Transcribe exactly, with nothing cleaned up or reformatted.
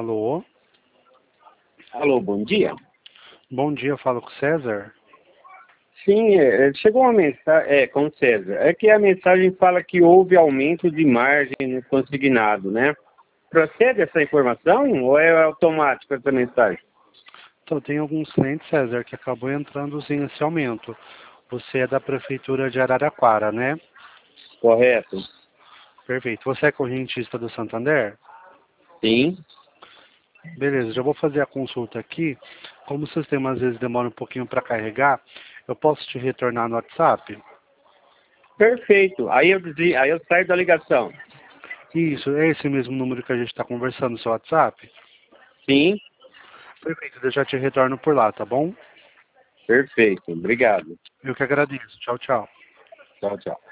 Alô? Alô, bom dia. Bom dia, eu falo com o César. Sim, é, chegou uma mensagem, é, com o César. É que a mensagem fala que houve aumento de margem no consignado, né? Procede essa informação ou é automático essa mensagem? Então, tem alguns clientes, César, que acabou entrando sim esse aumento. Você é da Prefeitura de Araraquara, né? Correto? Perfeito. Você é correntista do Santander? Sim. Beleza, já vou fazer a consulta aqui. Como o sistema às vezes demora um pouquinho para carregar, eu posso te retornar no WhatsApp? Perfeito. Aí eu, desli- aí eu saio da ligação. Isso, é esse mesmo número que a gente está conversando no seu WhatsApp? Sim. Perfeito, eu já te retorno por lá, tá bom? Perfeito. Obrigado. Eu que agradeço. Tchau, tchau. Tchau, tchau.